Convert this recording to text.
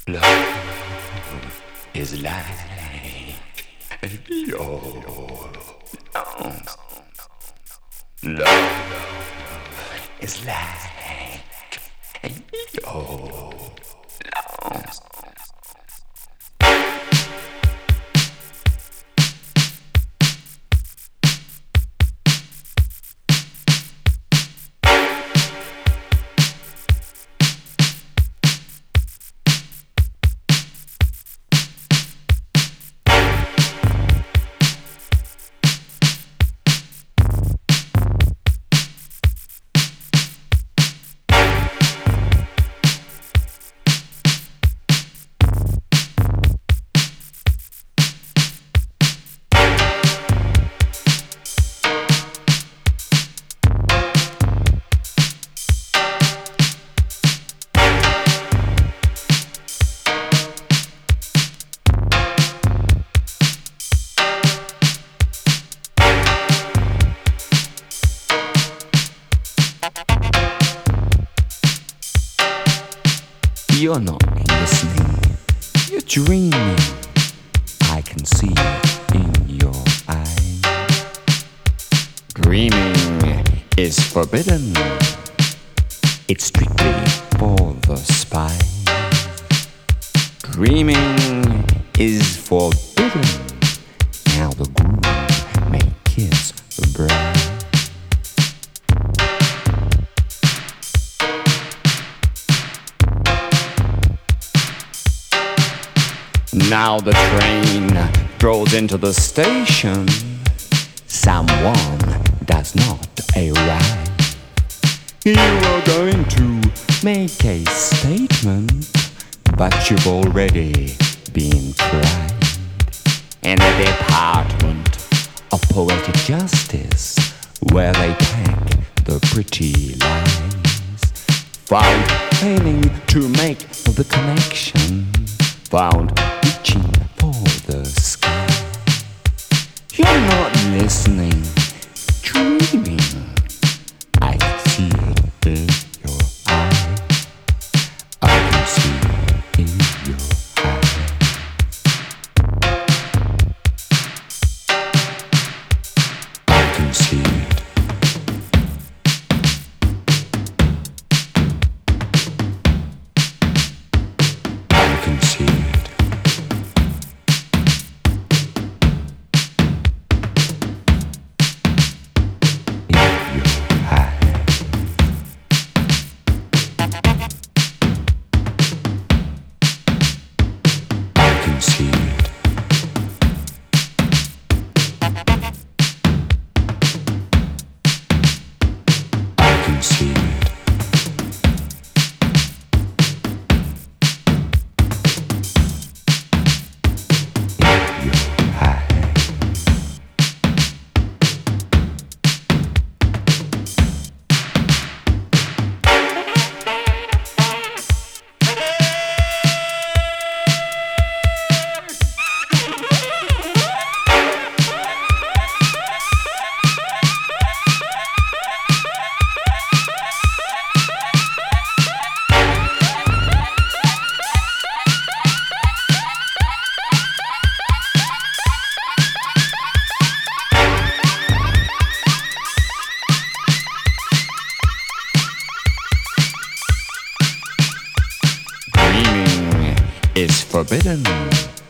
Love is like your lungs. Love is like your lungs. You're not listening, you're dreaming. I can see it in your eyes. Dreaming is forbidden. It's strictly for the spy. Dreaming is forbidden. Now the groom may kiss the bride. Now the train draws into the station. Someone does not arrive. You are going to make a statement, but you've already been tried. In the department of poetic justice, where they pack the pretty lies, found failing to make the connection, found reaching for the sky. You're not listening, dreaming. I can see it in your eye. I can see it in your eye. I can see it. I can see it. Is forbidden.